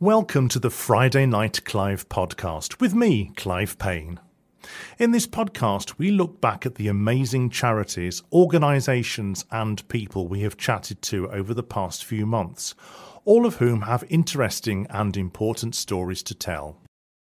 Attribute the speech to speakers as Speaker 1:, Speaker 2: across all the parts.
Speaker 1: Welcome to the Friday Night Clive podcast with me, Clive Payne. In this podcast, we look back at the amazing charities, organisations and people we have chatted to over the past few months, all of whom have interesting and important stories to tell.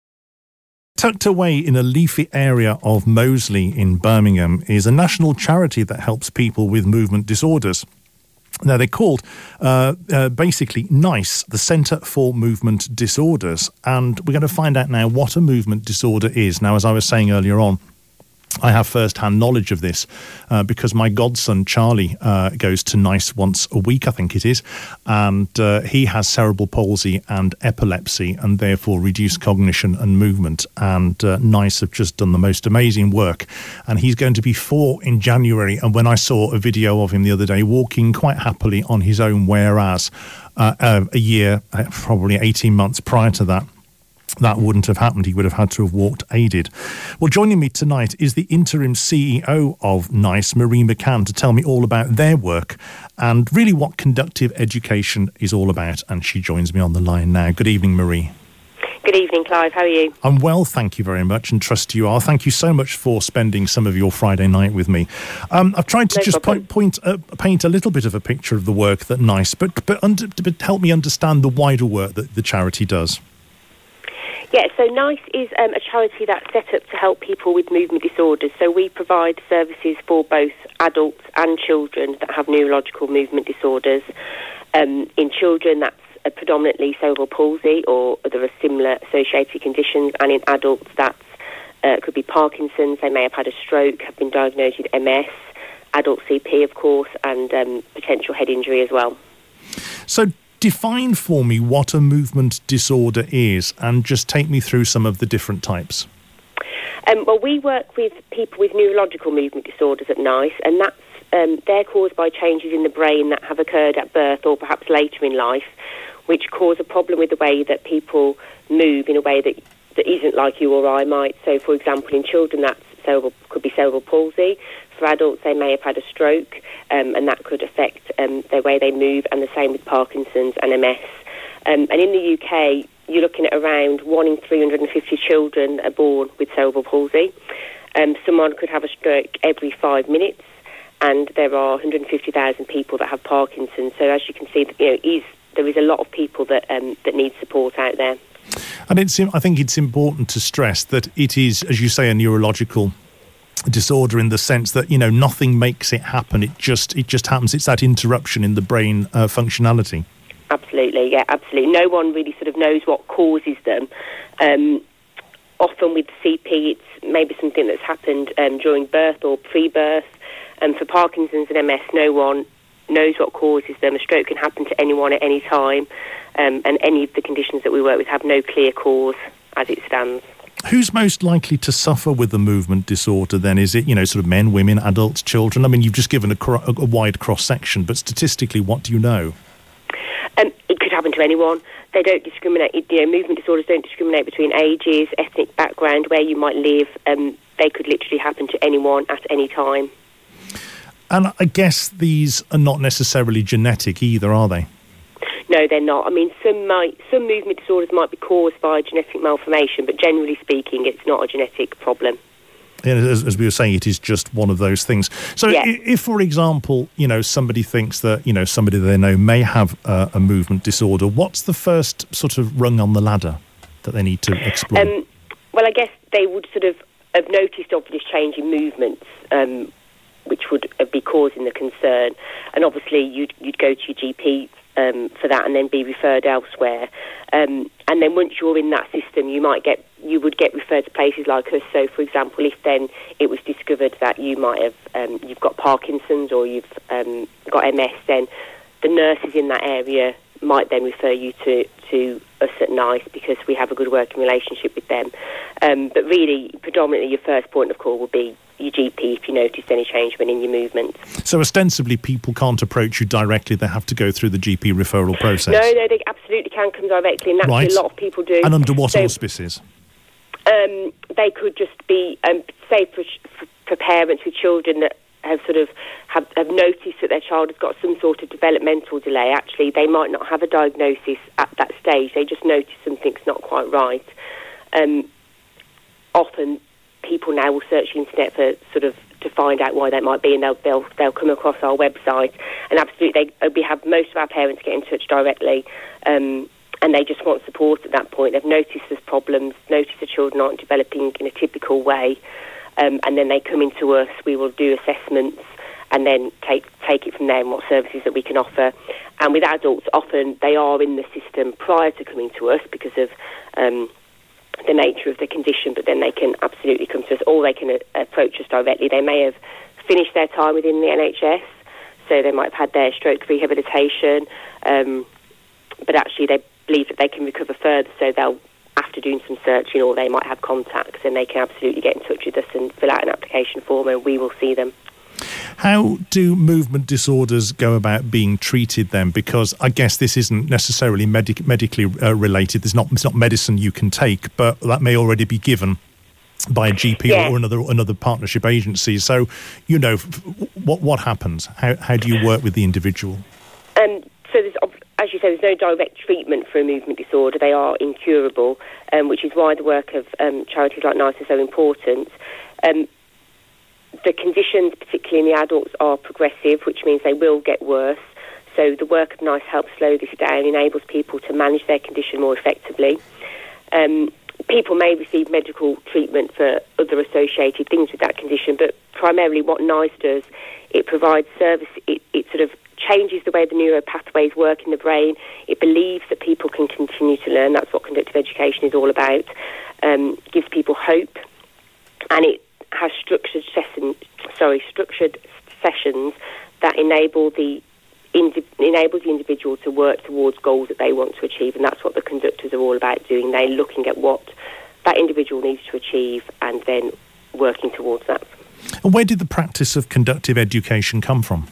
Speaker 1: Tucked away in a leafy area of Moseley in Birmingham is a national charity that helps people with movement disorders. Now, they're called basically NICE, the Centre for Movement Disorders, and we're going to find out now what a movement disorder is. Now, as I was saying earlier on, I have first-hand knowledge of this because my godson, Charlie, goes to NICE once a week, I think it is, and he has cerebral palsy and epilepsy and therefore reduced cognition and movement, and NICE have just done the most amazing work, and he's going to be 4 in January, and when I saw a video of him the other day walking quite happily on his own, whereas a year, probably 18 months prior to that, that wouldn't have happened. He would have had to have walked aided. Well, joining me tonight is the interim CEO of NICE, Marie McCann, to tell me all about their work and really what conductive education is all about. And she joins me on the line now. Good evening, Marie.
Speaker 2: Good evening, Clive. How are you?
Speaker 1: I'm well, thank you very much, and trust you are. Thank you so much for spending some of your Friday night with me. I've tried to paint a little bit of a picture of the work that NICE, but help me understand the wider work that the charity does.
Speaker 2: Yeah, so NICE is a charity that's set up to help people with movement disorders. So we provide services for both adults and children that have neurological movement disorders. In children, that's predominantly cerebral palsy, or there are similar associated conditions. And in adults, that could be Parkinson's. They may have had a stroke, have been diagnosed with MS, adult CP, of course, and potential head injury as well.
Speaker 1: So define for me what a movement disorder is and just take me through some of the different types.
Speaker 2: Well, we work with people with neurological movement disorders at NICE, and that's they're caused by changes in the brain that have occurred at birth or perhaps later in life, which cause a problem with the way that people move in a way that isn't like you or I might. So, for example, in children, could be cerebral palsy. For adults, they may have had a stroke, and that could affect the way they move, and the same with Parkinson's and MS. And in the UK, you're looking at around 1 in 350 children are born with cerebral palsy. Someone could have a stroke every 5 minutes, and there are 150,000 people that have Parkinson's. So as you can see, there is a lot of people that need support out there.
Speaker 1: And I think it's important to stress that it is, as you say, a neurological disorder in the sense that, nothing makes it happen. It just happens. It's that interruption in the brain functionality.
Speaker 2: Absolutely, yeah, absolutely. No one really sort of knows what causes them. Often with CP, it's maybe something that's happened during birth or pre-birth. For Parkinson's and MS, no one knows what causes them. A stroke can happen to anyone at any time, and any of the conditions that we work with have no clear cause as it stands.
Speaker 1: Who's most likely to suffer with a movement disorder then? Is it, sort of men, women, adults, children? I mean, you've just given a wide cross-section, but statistically, what do you know?
Speaker 2: It could happen to anyone. They don't discriminate. Movement disorders don't discriminate between ages, ethnic background, where you might live. They could literally happen to anyone at any time.
Speaker 1: And I guess these are not necessarily genetic either, are they?
Speaker 2: No, they're not. I mean, some movement disorders might be caused by genetic malformation, but generally speaking, it's not a genetic problem.
Speaker 1: Yeah, as we were saying, it is just one of those things. So yeah. If, for example, somebody thinks that, somebody they know may have a movement disorder, what's the first sort of rung on the ladder that they need to explore?
Speaker 2: Well, I guess they would sort of have noticed obvious change in movements, which would be causing the concern. And obviously, you'd go to your GP for that, and then be referred elsewhere. And then once you're in that system, you would get referred to places like us. So, for example, if then it was discovered that you might have you've got Parkinson's or you've got MS, then the nurses in that area might then refer you to us at NICE because we have a good working relationship with them. But really, predominantly, your first point of call would be your GP if you noticed any change in your movements. So
Speaker 1: ostensibly people can't approach you directly, they have to go through the GP referral process?
Speaker 2: No, they absolutely can come directly, and that's a lot of people do.
Speaker 1: And under what auspices?
Speaker 2: They could just be, say for parents with children that have sort of have noticed that their child has got some sort of developmental delay. Actually, they might not have a diagnosis at that stage. They just notice something's not quite right. Often, people now will search the internet for sort of to find out why that might be, and they'll come across our website. And absolutely, we have most of our parents get in touch directly, and they just want support at that point. They've noticed there's problems, noticed the children aren't developing in a typical way, and then they come into us. We will do assessments and then take it from there and what services that we can offer. And with adults, often they are in the system prior to coming to us because of the nature of the condition, but then they can absolutely come to us, or they can approach us directly. They may have finished their time within the NHS, so they might have had their stroke rehabilitation, but actually they believe that they can recover further, so they'll, after doing some searching, or they might have contacts, and they can absolutely get in touch with us and fill out an application form, and we will see them.
Speaker 1: How do movement disorders go about being treated then? Because I guess this isn't necessarily medically related. It's not medicine you can take, but that may already be given by a GP or another partnership agency. So, you know, what happens? How do you work with the individual?
Speaker 2: So there's, as you say, there's no direct treatment for a movement disorder. They are incurable, which is why the work of charities like NICE is so important. The conditions, particularly in the adults, are progressive, which means they will get worse. So the work of NICE helps slow this down, enables people to manage their condition more effectively. People may receive medical treatment for other associated things with that condition, but primarily what NICE does, it provides service, it sort of changes the way the neural pathways work in the brain. It believes that people can continue to learn. That's what conductive education is all about. Gives people hope, and it has structured sessions that enables the individual to work towards goals that they want to achieve, and that's what the conductors are all about doing. They're looking at what that individual needs to achieve and then working towards that.
Speaker 1: And where did the practice of conductive education come from?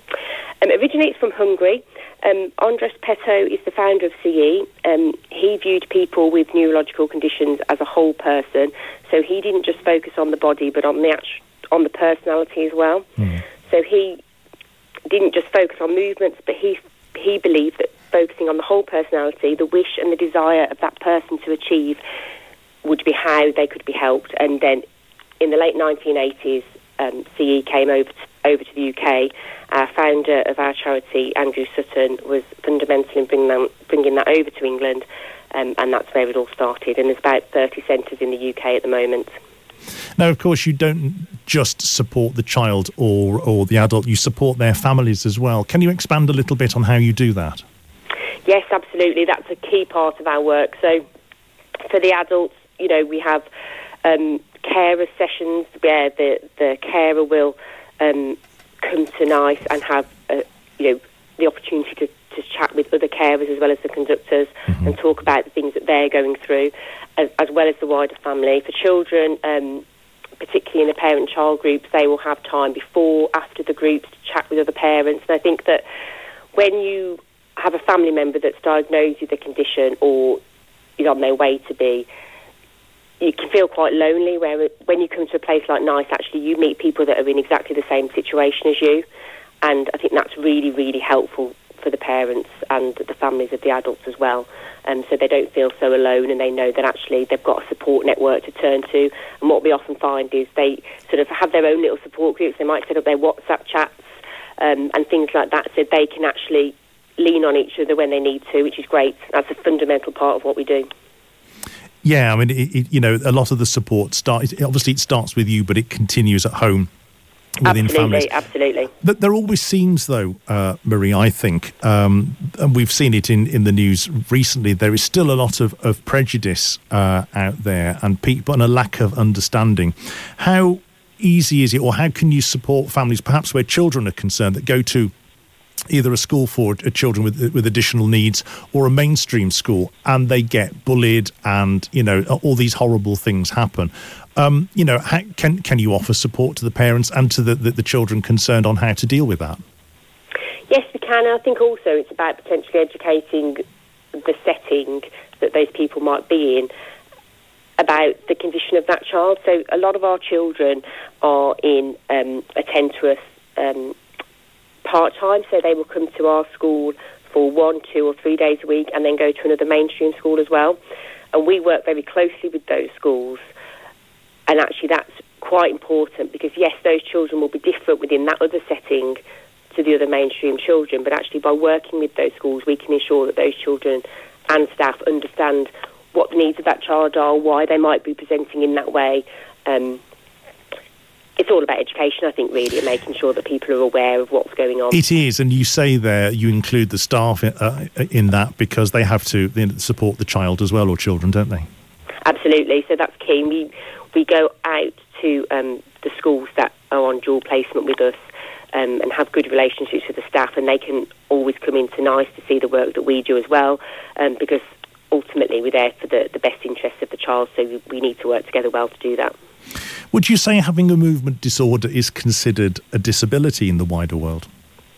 Speaker 2: It originates from Hungary. Andres Peto is the founder of CE. He viewed people with neurological conditions as a whole person, so he didn't just focus on the body but on the personality as well. So he didn't just focus on movements, but he believed that focusing on the whole personality, the wish and the desire of that person to achieve, would be how they could be helped. And then in the late 1980s, CE came over to the UK. Our founder of our charity, Andrew Sutton, was fundamental in bringing that over to England, and that's where it all started. And there's about 30 centres in the UK at the moment.
Speaker 1: Now, of course, you don't just support the child or the adult, you support their families as well. Can you expand a little bit on how you do that?
Speaker 2: Yes, absolutely. That's a key part of our work. So for the adults, you know, we have carer sessions where the carer will come to NICE and have the opportunity to chat with other carers as well as the conductors and talk about the things that they're going through, as well as the wider family. For children, particularly in the parent-child groups, they will have time before, after the groups to chat with other parents. And I think that when you have a family member that's diagnosed with a condition or is on their way to be, you can feel quite lonely, where when you come to a place like NICE, actually you meet people that are in exactly the same situation as you, and I think that's really, really helpful for the parents and the families of the adults as well, so they don't feel so alone, and they know that actually they've got a support network to turn to. And what we often find is they sort of have their own little support groups. They might set up their WhatsApp chats and things like that, so they can actually lean on each other when they need to, which is great. That's a fundamental part of what we do.
Speaker 1: Yeah, I mean, a lot of the support starts with you, but it continues at home within families.
Speaker 2: Absolutely.
Speaker 1: But there always seems, though, Marie, I think, and we've seen it in the news recently, there is still a lot of prejudice out there and people and a lack of understanding. How easy is it, or how can you support families, perhaps where children are concerned, that go to either a school for children with additional needs or a mainstream school, and they get bullied and, all these horrible things happen? How can you offer support to the parents and to the children concerned on how to deal with that?
Speaker 2: Yes, we can. I think also it's about potentially educating the setting that those people might be in. about the condition of that child. So a lot of our children are attend to us part-time, so they will come to our school for 1, 2 or 3 days a week and then go to another mainstream school as well. And we work very closely with those schools, and actually that's quite important because, yes, those children will be different within that other setting to the other mainstream children, but actually by working with those schools we can ensure that those children and staff understand what the needs of that child are, why they might be presenting in that way. It's all about education, I think, really, and making sure that people are aware of what's going on.
Speaker 1: It is, and you say there you include the staff in that because they have to support the child as well, or children, don't they?
Speaker 2: Absolutely, so that's key. We go out to the schools that are on dual placement with us and have good relationships with the staff, and they can always come into NICE to see the work that we do as well, because ultimately we're there for the best interests of the child, so we need to work together well to do that.
Speaker 1: Would you say having a movement disorder is considered a disability in the wider world?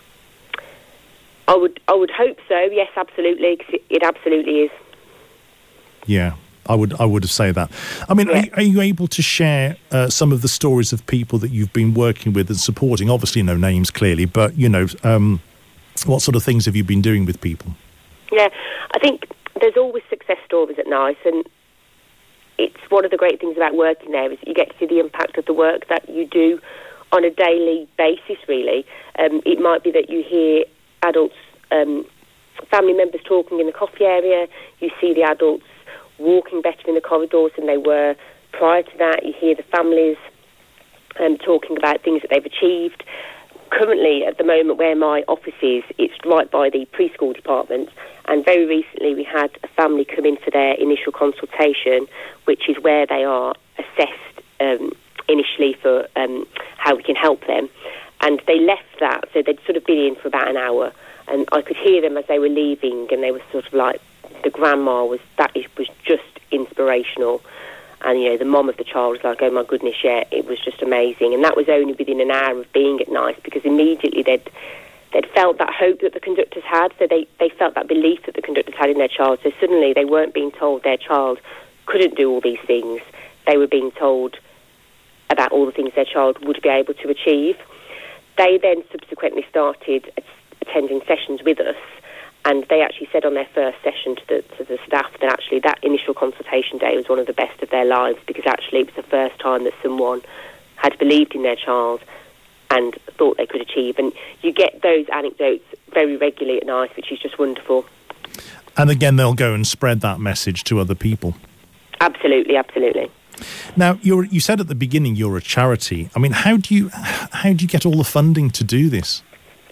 Speaker 2: I would hope so. Yes, absolutely. 'Cause it absolutely is.
Speaker 1: Yeah, I would say that. I mean, yeah. Are you able to share some of the stories of people that you've been working with and supporting? Obviously, no names clearly, but what sort of things have you been doing with people? Yeah,
Speaker 2: I think there's always success stories at NICE, and it's one of the great things about working there is that you get to see the impact of the work that you do on a daily basis, really. It might be that you hear adults, family members talking in the coffee area, you see the adults walking better in the corridors than they were prior to that, you hear the families talking about things that they've achieved. Currently, at the moment where my office is, it's right by the preschool department, and very recently we had a family come in for their initial consultation, which is where they are assessed initially for how we can help them. And they left that, so they'd sort of been in for about an hour, and I could hear them as they were leaving, and they were sort of like, the grandma was just inspirational. And, the mum of the child was like, oh, my goodness, yeah, it was just amazing. And that was only within an hour of being at NICE, because immediately they'd felt that hope that the conductors had, so they felt that belief that the conductors had in their child. So suddenly they weren't being told their child couldn't do all these things. They were being told about all the things their child would be able to achieve. They then subsequently started attending sessions with us, and they actually said on their first session to the staff that actually that initial consultation day was one of the best of their lives, because actually it was the first time that someone had believed in their child and thought they could achieve. And you get those anecdotes very regularly at NICE, which is just wonderful.
Speaker 1: And again, they'll go and spread that message to other people.
Speaker 2: Absolutely, absolutely.
Speaker 1: Now, you said at the beginning you're a charity. I mean, how do you get all the funding to do this?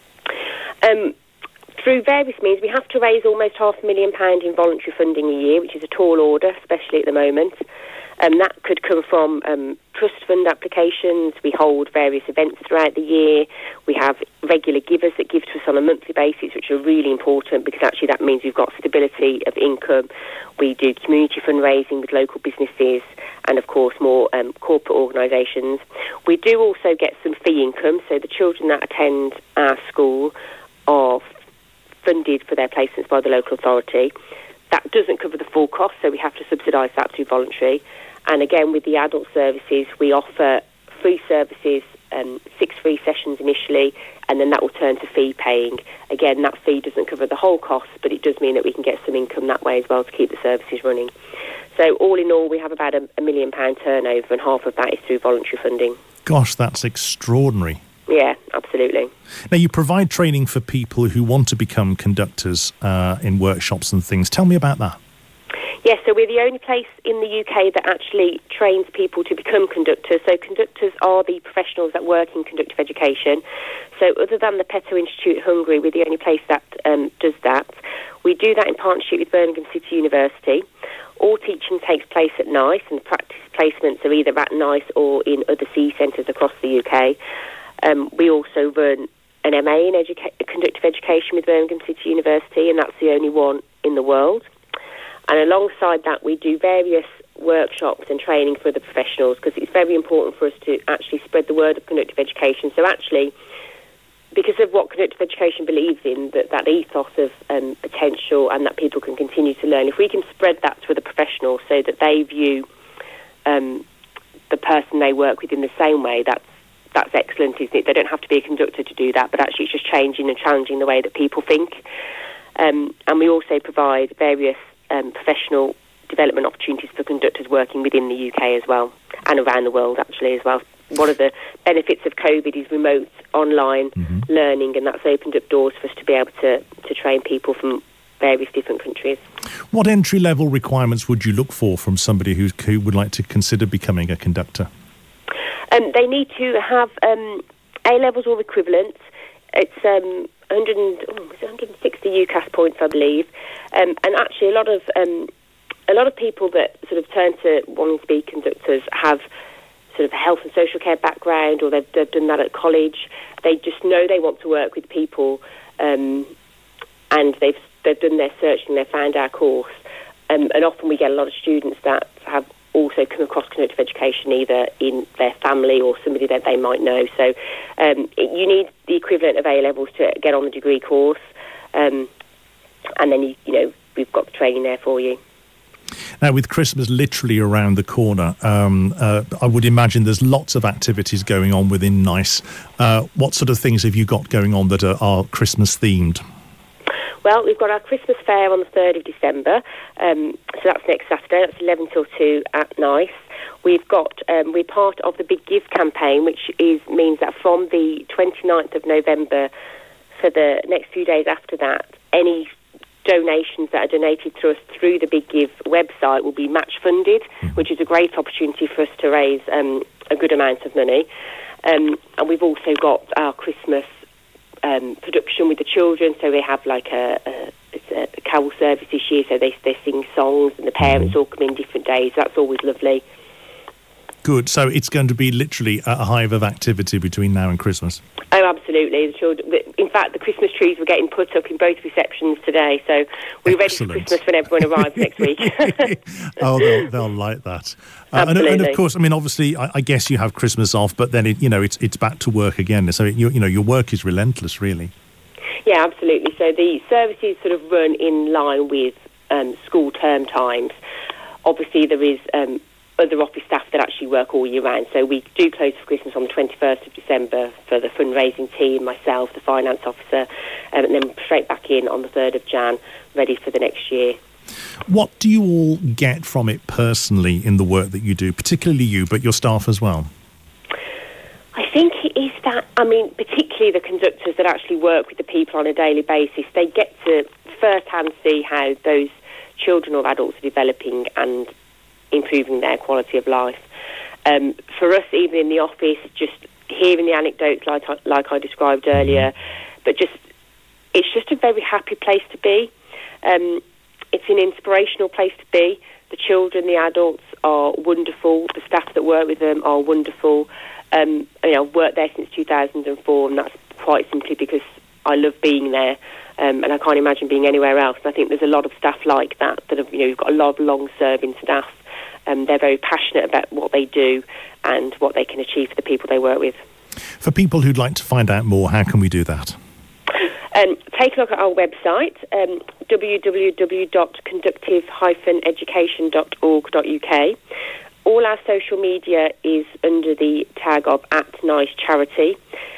Speaker 2: Through various means. We have to raise almost £500,000 in voluntary funding a year, which is a tall order, especially at the moment. That could come from trust fund applications. We hold various events throughout the year. We have regular givers that give to us on a monthly basis, which are really important, because actually that means we've got stability of income. We do community fundraising with local businesses and, of course, more corporate organisations. We do also get some fee income, so the children that attend our school are funded for their placements by the local authority. That doesn't cover the full cost, so we have to subsidise that through voluntary. And again, with the adult services, we offer free services, 6 free sessions initially, and then that will turn to fee paying. Again, that fee doesn't cover the whole cost, but it does mean that we can get some income that way as well to keep the services running. So all in all, we have about £1 million turnover, and half of that is through voluntary funding.
Speaker 1: Gosh, that's extraordinary.
Speaker 2: Yeah, absolutely.
Speaker 1: Now, you provide training for people who want to become conductors in workshops and things. Tell me about that.
Speaker 2: Yes, so we're the only place in the UK that actually trains people to become conductors. So conductors are the professionals that work in conductive education. So other than the Peto Institute Hungary, we're the only place that does that. We do that in partnership with Birmingham City University. All teaching takes place at NICE, and practice placements are either at NICE or in other CE centres across the UK. We also run an MA in conductive education with Birmingham City University, and that's the only one in the world. And alongside that, we do various workshops and training for the professionals, because it's very important for us to actually spread the word of conductive education. So actually, because of what conductive education believes in, that ethos of potential and that people can continue to learn, if we can spread that to the professionals so that they view the person they work with in the same way, that's excellent, isn't it? They don't have to be a conductor to do that, but actually it's just changing and challenging the way that people think. And we also provide various professional development opportunities for conductors working within the UK as well, and around the world actually as well. One of the benefits of COVID is remote online learning, and that's opened up doors for us to be able to train people from various different countries.
Speaker 1: What entry-level requirements would you look for from somebody who would like to consider becoming a conductor?
Speaker 2: They need to have A-levels or equivalent. It's 160 UCAS points, I believe. And actually, a lot of people that sort of turn to wanting to be conductors have sort of a health and social care background, or they've done that at college. They just know they want to work with people, and they've done their searching, they've found our course. And often we get a lot of students that have also come across conductive education either in their family or somebody that they might know. So you need the equivalent of A-levels to get on the degree course, and then we've got the training there for you.
Speaker 1: Now, with Christmas literally around the corner, I would imagine there's lots of activities going on within NICE. What sort of things have you got going on that are Christmas themed?
Speaker 2: Well, we've got our Christmas fair on the 3rd of December, so that's next Saturday. That's 11 till 2 at NICE. We've got, we're part of the Big Give campaign, which means that from the 29th of November, for the next few days after that, any donations that are donated to us through the Big Give website will be match funded, which is a great opportunity for us to raise a good amount of money. And we've also got our Christmas production with the children, so we have like a carol service this year, so they sing songs and the parents all come in different days. That's always lovely.
Speaker 1: Good. So it's going to be literally a hive of activity between now and Christmas.
Speaker 2: Oh, absolutely. The children, in fact, the Christmas trees were getting put up in both receptions today, so we're ready for Christmas when everyone arrives next week.
Speaker 1: Oh, they'll like that.
Speaker 2: Absolutely.
Speaker 1: And of course, I mean, obviously, I guess you have Christmas off, but then it's back to work again. So your work is relentless, really. Yeah,
Speaker 2: absolutely. So the services sort of run in line with school term times. Obviously, there is other office staff that actually work all year round. So we do close for Christmas on the 21st of December for the fundraising team, myself, the finance officer, and then straight back in on the 3rd of Jan, ready for the next year.
Speaker 1: What do you all get from it personally in the work that you do, particularly you, but your staff as well?
Speaker 2: I think it is that, particularly the conductors that actually work with the people on a daily basis, they get to first-hand see how those children or adults are developing and improving their quality of life. For us, even in the office, just hearing the anecdotes like I described earlier, but it's just a very happy place to be. It's an inspirational place to be. The children, the adults are wonderful. The staff that work with them are wonderful. I've worked there since 2004, and that's quite simply because I love being there. And I can't imagine being anywhere else. And I think there's a lot of staff like that have, you've got a lot of long-serving staff. They're very passionate about what they do and what they can achieve for the people they work with.
Speaker 1: For people who'd like to find out more, how can we do that?
Speaker 2: Take a look at our website, www.conductive-education.org.uk. All our social media is under the tag of @NICECharity.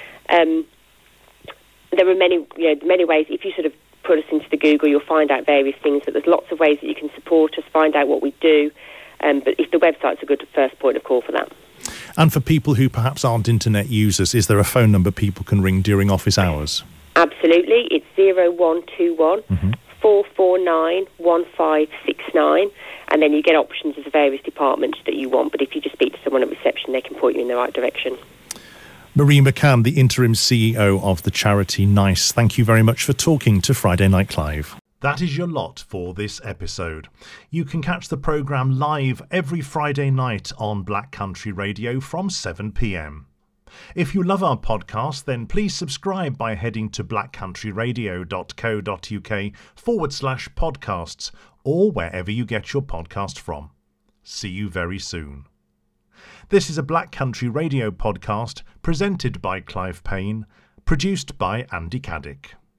Speaker 2: There are many ways. If you sort of put us into the Google, you'll find out various things, but there's lots of ways that you can support us, find out what we do. But if the website's a good first point of call for that.
Speaker 1: And for people who perhaps aren't internet users, is there a phone number people can ring during office hours?
Speaker 2: Absolutely. It's 0121 449 1569, and then you get options of the various departments that you want. But if you just speak to someone at reception, they can point you in the right direction.
Speaker 1: Marie McCann, the interim CEO of the charity NICE, thank you very much for talking to Friday Night Live. That is your lot for this episode. You can catch the programme live every Friday night on Black Country Radio from 7 p.m. If you love our podcast, then please subscribe by heading to blackcountryradio.co.uk/podcasts or wherever you get your podcast from. See you very soon. This is a Black Country Radio podcast presented by Clive Payne, produced by Andy Caddick.